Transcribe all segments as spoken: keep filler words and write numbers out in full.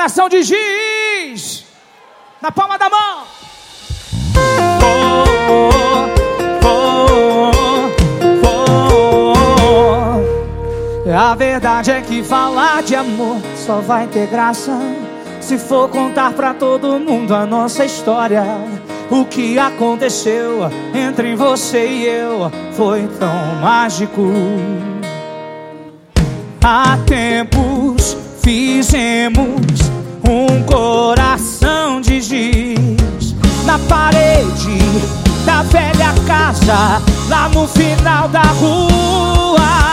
coração de giz na palma da mão. A verdade é que falar de amor só vai ter graça se for contar pra todo mundo a nossa história. O que aconteceu entre você e eu foi tão mágico. Há tempos fizemos um coração de giz na parede da velha casa, lá no final da rua.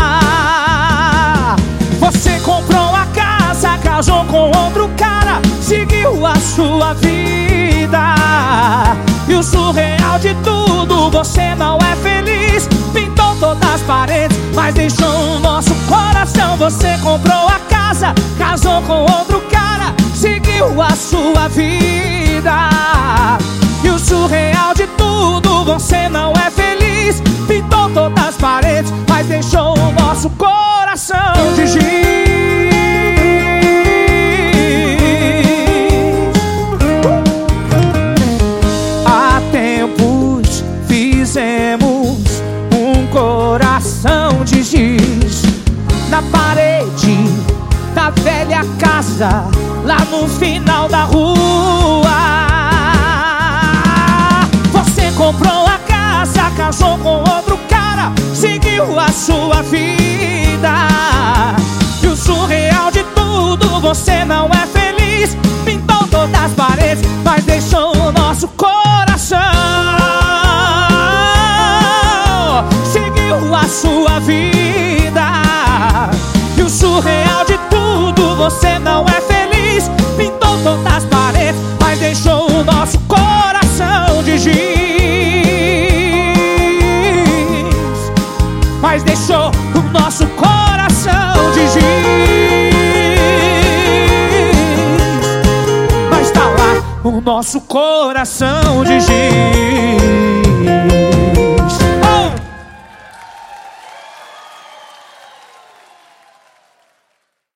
Você comprou a casa, casou com outro cara, seguiu a sua vida. E o surreal de tudo, você não é feliz. Pintou todas as paredes, mas deixou o nosso coração. Você comprou a casa, casou com outro cara, seguiu a sua vida. E o surreal de tudo, você não é feliz. Pintou todas as paredes, mas deixou o nosso coração de giz. Há tempos fizemos um coração de giz na parede da velha casa, lá no final da rua. Você comprou a casa, casou com outro cara, seguiu a sua vida. E o surreal de tudo, você não é feliz. Pintou todas as paredes, mas deixou o nosso coração. Seguiu a sua vida. E o surreal de tudo, você não é feliz. Pintou todas as paredes, mas deixou o nosso coração de giz. Mas deixou o nosso coração de giz. Mas tá lá o nosso coração de giz.